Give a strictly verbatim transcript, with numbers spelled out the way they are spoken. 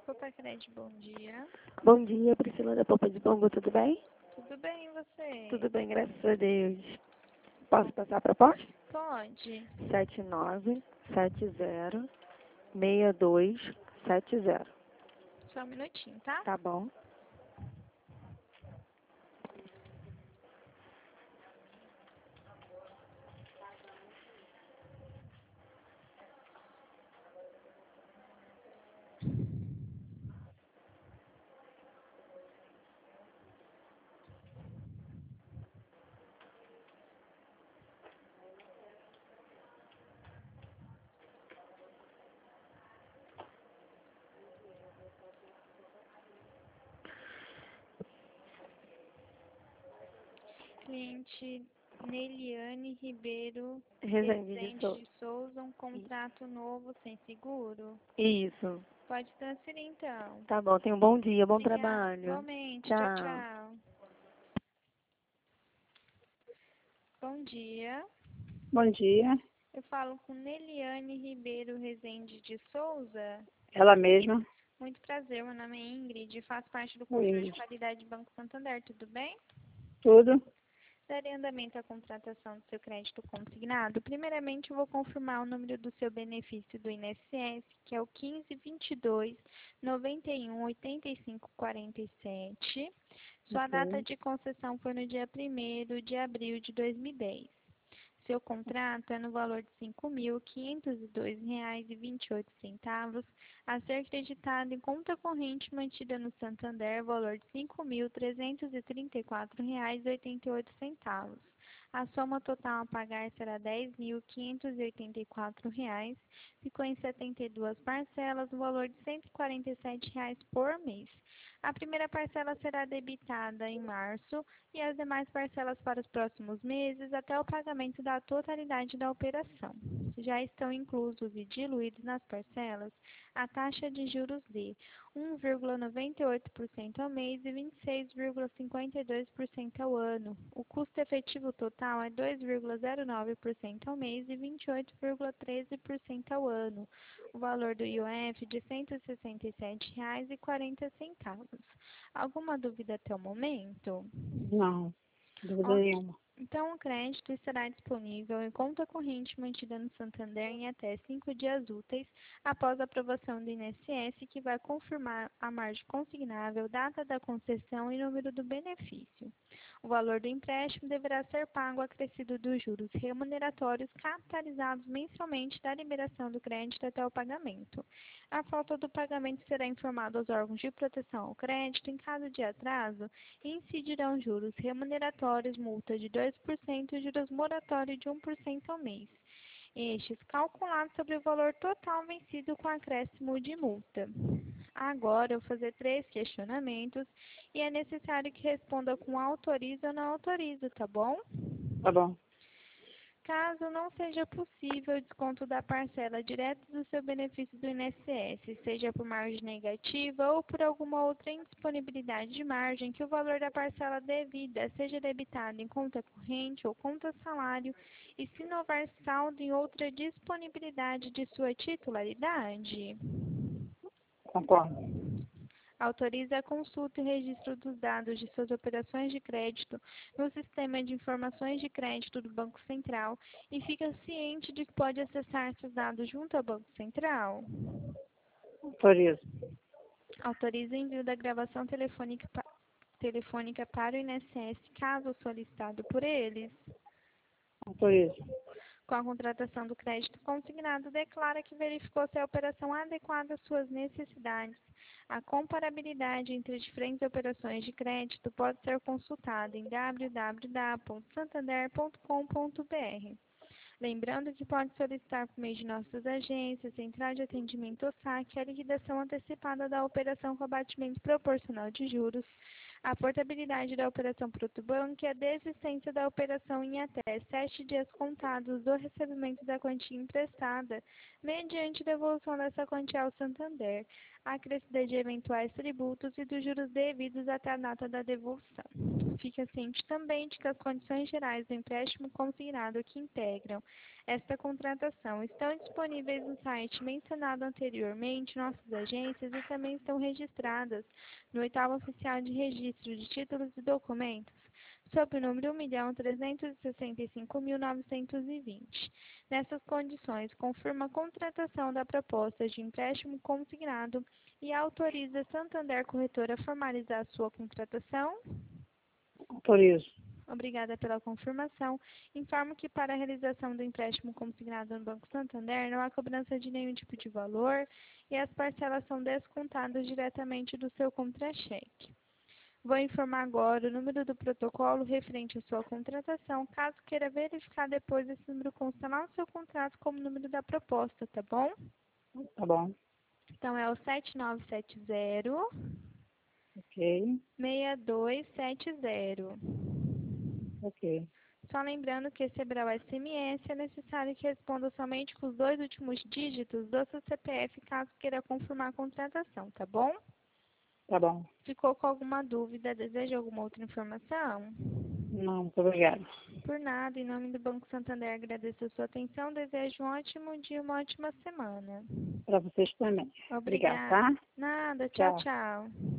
Opa, Cred, bom dia. Bom dia, Priscila da Polpa de Bongo, tudo bem? Tudo bem, e você? Tudo bem, graças a Deus. Posso passar a proposta? Pode. sete nove sete zero seis dois sete zero. Só um minutinho, tá? Tá bom? Cliente Neliane Ribeiro Resende de Rezende Souza. de Souza, um contrato novo sem seguro. Isso. Pode transferir, então. Tá bom, tenha um bom dia, bom Obrigada. trabalho. Igualmente. Tchau, Tchau. tchau. Bom dia. Bom dia, Eu falo com Neliane Ribeiro Rezende de Souza. ela mesma. Muito prazer, meu nome é Ingrid, faço parte do Oi, controle de Ingrid. qualidade do Banco Santander, tudo bem? Tudo? Darei andamento à contratação do seu crédito consignado. Primeiramente, eu vou confirmar o número do seu benefício do I N S S, que é o quinze, vinte e dois, noventa e um, oitenta e cinco, quarenta e sete. Sua Ok. data de concessão foi no dia primeiro de abril de dois mil e dez. Seu contrato é no valor de cinco mil quinhentos e dois reais e vinte e oito centavos, a ser creditado em conta corrente mantida no Santander, valor de cinco mil trezentos e trinta e quatro reais e oitenta e oito centavos. A soma total a pagar será dez mil quinhentos e oitenta e quatro reais, ficou em setenta e duas parcelas, no valor de cento e quarenta e sete reais por mês. A primeira parcela será debitada em março e as demais parcelas para os próximos meses até o pagamento da totalidade da operação. Já estão inclusos e diluídos nas parcelas a taxa de juros de um vírgula noventa e oito por cento ao mês e vinte e seis vírgula cinquenta e dois por cento ao ano. O custo efetivo total é dois vírgula zero nove por cento ao mês e vinte e oito vírgula treze por cento ao ano. O valor do I O F de cento e sessenta e sete reais e quarenta centavos. Alguma dúvida até o momento? Não, dúvida Ok. nenhuma. Então, o crédito estará disponível em conta corrente mantida no Santander em até cinco dias úteis após a aprovação do I N S S, que vai confirmar a margem consignável, data da concessão e número do benefício. O valor do empréstimo deverá ser pago acrescido dos juros remuneratórios capitalizados mensalmente da liberação do crédito até o pagamento. A falta do pagamento será informado aos órgãos de proteção ao crédito. Em caso de atraso, incidirão juros remuneratórios, multa de dois por cento e juros moratórios de um por cento ao mês. Estes calculados sobre o valor total vencido com acréscimo de multa. Agora, eu vou fazer três questionamentos e é necessário que responda com autorizo ou não autorizo, tá bom? Tá bom. Caso não seja possível o desconto da parcela direto do seu benefício do I N S S, seja por margem negativa ou por alguma outra indisponibilidade de margem, que o valor da parcela devida seja debitado em conta corrente ou conta salário, e se não houver saldo em outra disponibilidade de sua titularidade. Concordo. Autoriza a consulta e registro dos dados de suas operações de crédito no Sistema de Informações de Crédito do Banco Central e fica ciente de que pode acessar esses dados junto ao Banco Central. Autorizo. Autoriza o envio da gravação telefônica, pa- telefônica para o I N S S, caso solicitado por eles. Autorizo. Com a contratação do crédito consignado, declara que verificou se a operação adequada às suas necessidades. A comparabilidade entre diferentes operações de crédito pode ser consultada em w w w ponto santander ponto com ponto b r. Lembrando que pode solicitar por meio de nossas agências, central de atendimento ou saque, a liquidação antecipada da operação com abatimento proporcional de juros, a portabilidade da operação Protobank e a desistência da operação em até sete dias contados do recebimento da quantia emprestada, mediante devolução dessa quantia ao Santander, a acrescida de eventuais tributos e dos juros devidos até a data da devolução. Fica ciente também de que as condições gerais do empréstimo consignado que integram esta contratação estão disponíveis no site mencionado anteriormente, nossas agências, e também estão registradas no oitavo oficial de registro de títulos e documentos, sob o número um milhão trezentos e sessenta e cinco mil novecentos e vinte. Nessas condições, confirma a contratação da proposta de empréstimo consignado e autoriza a Santander Corretora a formalizar a sua contratação. Autorizo. Obrigada pela confirmação. Informo que para a realização do empréstimo consignado no Banco Santander não há cobrança de nenhum tipo de valor e as parcelas são descontadas diretamente do seu contra-cheque. Vou informar agora o número do protocolo referente à sua contratação. Caso queira verificar depois, esse número consta lá no seu contrato como número da proposta, tá bom? Tá bom. Então, é o sete nove sete zero, Ok. seis dois sete zero. Ok. Só lembrando que receberá o S M S, é necessário que responda somente com os dois últimos dígitos do seu C P F, caso queira confirmar a contratação, tá bom? Tá bom. Ficou com alguma dúvida? Deseja alguma outra informação? Não, muito obrigada. Por nada, em nome do Banco Santander, agradeço a sua atenção, desejo um ótimo dia, uma ótima semana. Para vocês também. Obrigada, Obrigada. tá? Nada, tchau, Tchau. tchau.